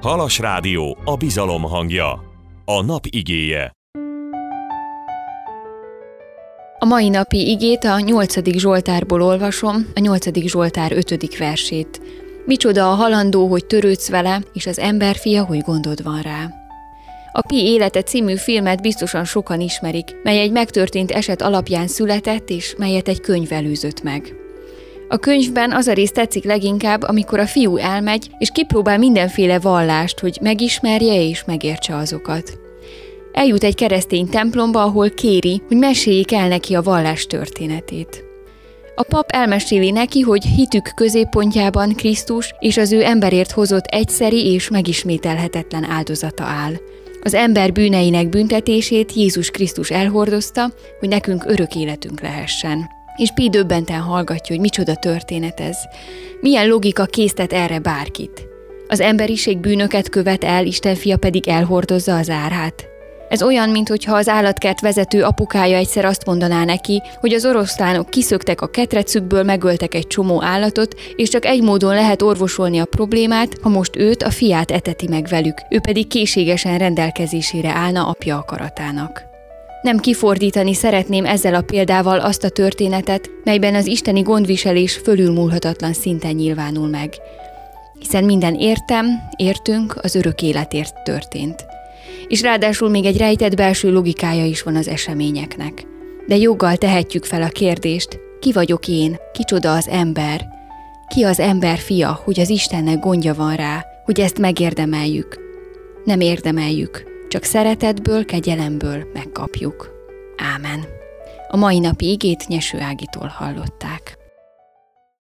Halas Rádió, a bizalom hangja. A nap igéje. A mai napi igét a 8. Zsoltárból olvasom, a 8. Zsoltár 5. versét. Micsoda a halandó, hogy törődsz vele, és az emberfia, hogy gondod van rá. A Pi élete című filmet biztosan sokan ismerik, mely egy megtörtént eset alapján született, és melyet egy könyv előzött meg. A könyvben az a rész tetszik leginkább, amikor a fiú elmegy, és kipróbál mindenféle vallást, hogy megismerje és megértse azokat. Eljut egy keresztény templomba, ahol kéri, hogy meséljék el neki a vallás történetét. A pap elmeséli neki, hogy hitük középpontjában Krisztus és az ő emberért hozott egyszeri és megismételhetetlen áldozata áll. Az ember bűneinek büntetését Jézus Krisztus elhordozta, hogy nekünk örök életünk lehessen. És Pi döbbenten hallgatja, hogy micsoda történet ez. Milyen logika késztet erre bárkit? Az emberiség bűnöket követ el, Isten fia pedig elhordozza az árát. Ez olyan, mintha az állatkert vezető apukája egyszer azt mondaná neki, hogy az oroszlánok kiszöktek a ketrecükből, megöltek egy csomó állatot, és csak egy módon lehet orvosolni a problémát, ha most őt, a fiát eteti meg velük, ő pedig készségesen rendelkezésére állna apja akaratának. Nem kifordítani szeretném ezzel a példával azt a történetet, melyben az isteni gondviselés fölülmúlhatatlan szinten nyilvánul meg. Hiszen minden értünk az örök életért történt. És ráadásul még egy rejtett belső logikája is van az eseményeknek. De joggal tehetjük fel a kérdést, ki vagyok én, kicsoda az ember? Ki az ember fia, hogy az Istennek gondja van rá, hogy ezt megérdemeljük? Nem érdemeljük, csak szeretetből, kegyelemből megkapjuk. Ámen. A mai napi igét Nyeső Ágitól hallották.